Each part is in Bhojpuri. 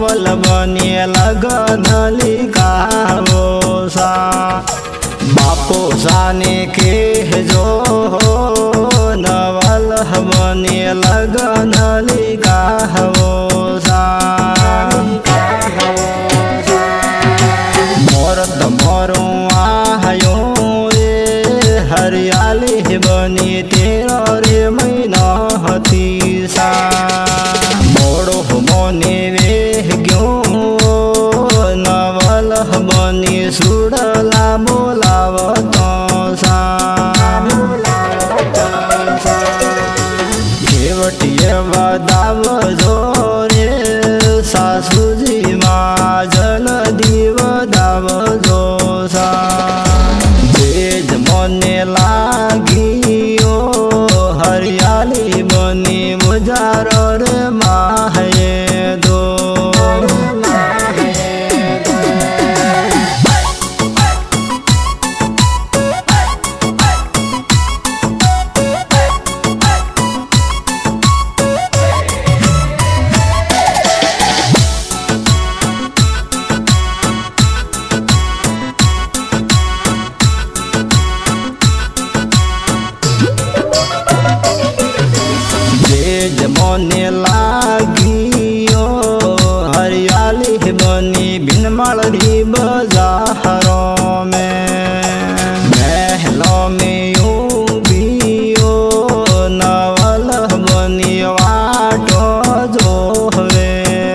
नवल बनी लगन लिखाओ सा बापो साने के जो नवल बनी लगन लिखाओ सा मोरत मोरू आयो रे हरियाली बनी तेरा रे महीना हती सा मोड़ो मोने वे ग्यो नवल बनी सुड़ला बोलावतो सा केवटिए बदाव जोरे सासुजी माँ जल्दी बदाव जो सा तेज मोने लागियो हरियाली बनी बुझारो रे माहे दो मोने लागियो हरियाली बनी बिनमड़ी बाजारों में महलों में यूबियो नवल बनी वाटो जो वे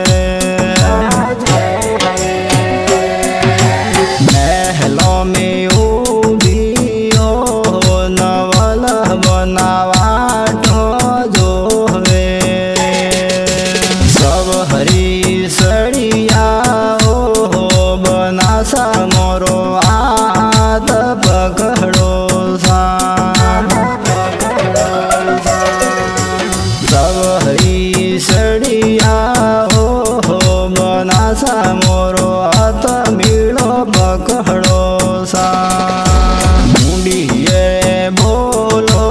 महलों में यूबियो नवल बनावा सा मोरो हाथ पकड़ो सा सब हरी सड़िया हो बना सा मोरो हाथ मिलो पकड़ो सा मुंडिए बोलो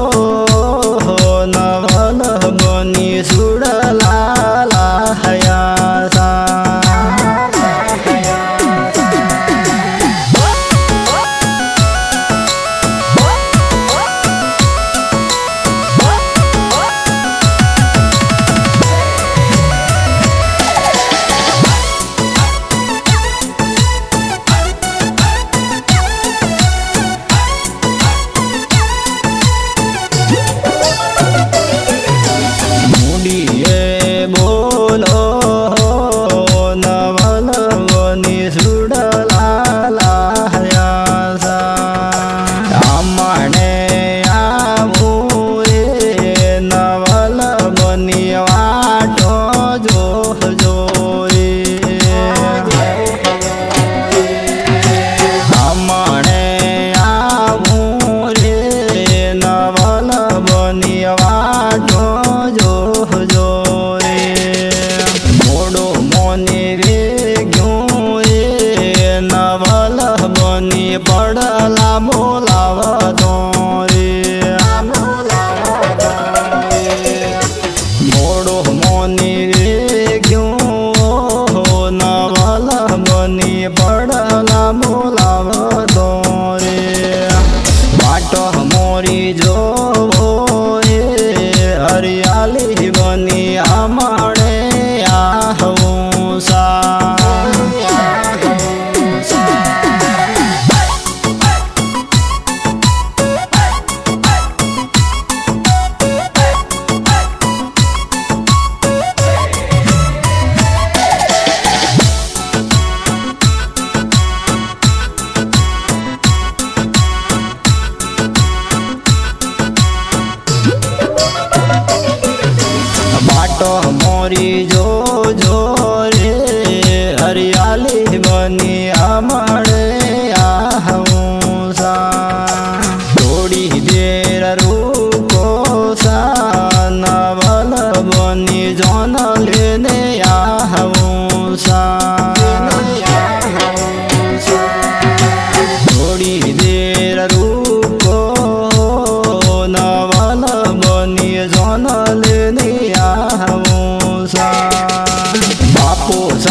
नवल बनी सुड़ला हया सा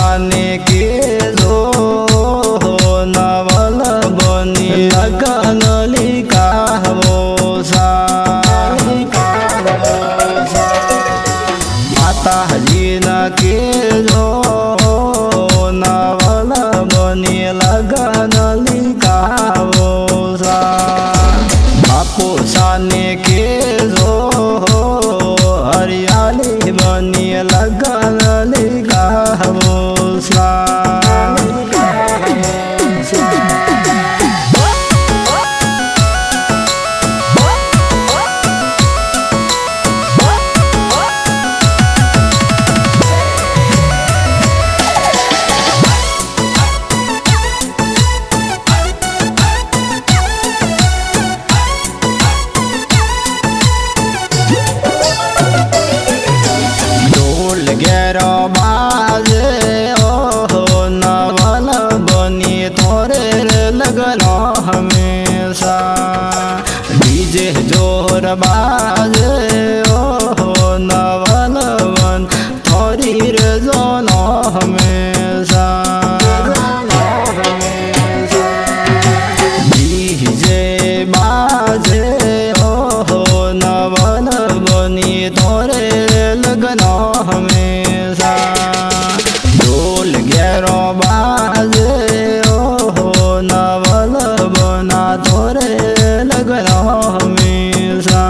साने के जो नवल बनी लगन लिकावो सा माता जी न के जो नवल बनी लगन लिकावो सा बापू साने के जो हरियाली बनी लगन लिकावो सा गेरो बाजे ओहो नवल बनी तोरे लगलो हमेशा डीजे जोर बाजे ओहो नवल बन थोड़ी रे जोनो हमेशा डीजे बाजे ओहो नवल बनी तोरे लगलो हमेशा ढोल गेरो बाजे ओहो नवल बना तोरे लगलो हमेशा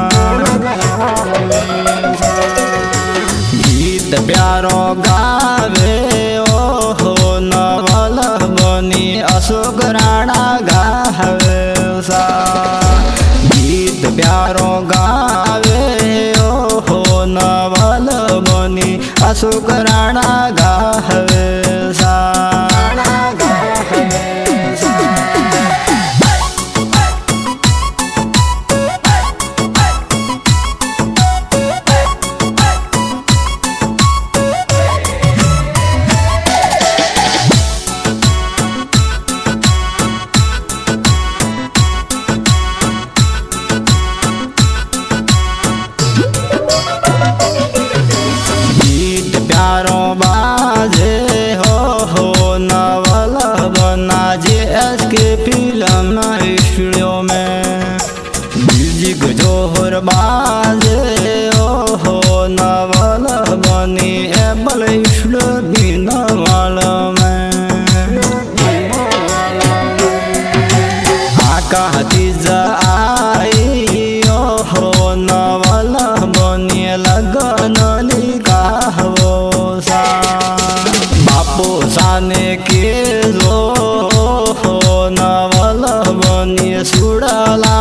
गीत प्यारो गावे ओहो नवल बनी अशोक राणा गावे सा गीत प्यारो गावे ओहो नवल बनी अशोक राणा गावे सा प्यारो बाजे हो नवल बना JS के फिल्म स्टूडियो में म्यूजिक जोहर बाजे हो नवल बनी एप्पल स्टूडियो में आका तीज आई हो नवल बनी लगन लिकावो सा बापू साने के जो हो नवल बनी सुड़ला